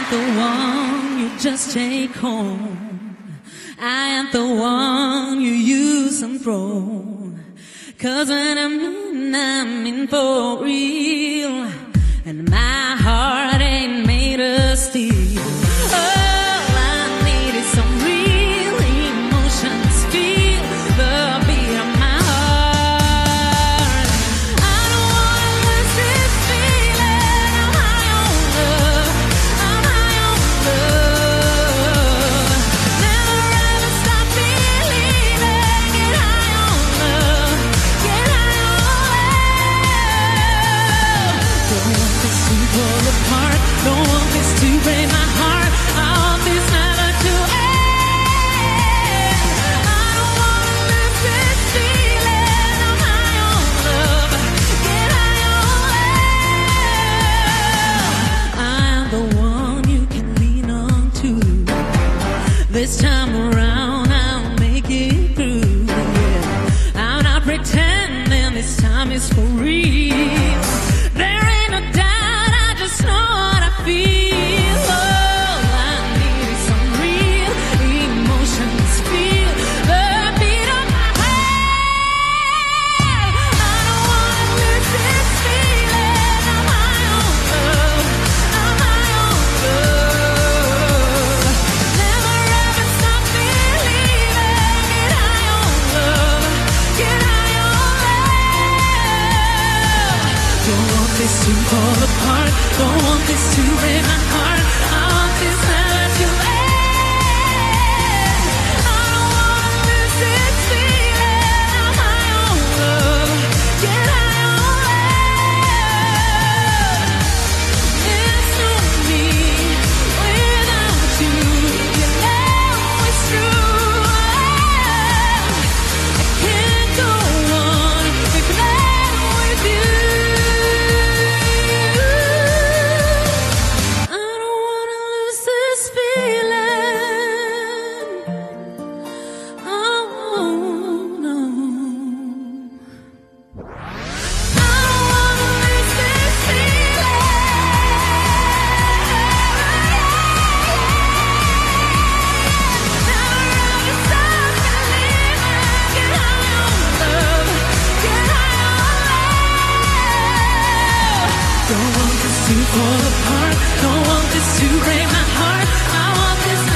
the one you just take home. I am the one you use and throw. 'Cause when I'm in for real. And my heart ain't made of steel. All I need is some real emotions. Feel the beat of my heart. I don't wanna lose this feeling. I'm high on love. I'm high on love. Never ever stop believing. Get high on love. Get high on love. Don't want this to fall apart. Don't want this to break my heart. I want this never to end. I don't wanna lose this feeling. I'm high on love. Get high on love. I'm the one you can lean on to. This time around I'll make it through. Yeah. I'm not pretending this time is for real. There ain't no doubt, I just know what I feel. All I need is some real emotions. Feel the beat of my heart. I don't wanna lose this feeling. I'm high on love. I'm high on love. Never ever stop believing. Get high on love. Get high on love. Don't want this to fall apart. Don't want this to break my heart. I want this never to end. I don't wanna lose this feeling. I'm high on love. Get high on love. There's no me without you. You know it's true. I can't go on if not with you. I don't wanna lose this feeling. Oh no. I don't wanna lose this Don't want this to fall apart. Don't want this to break my heart. I want this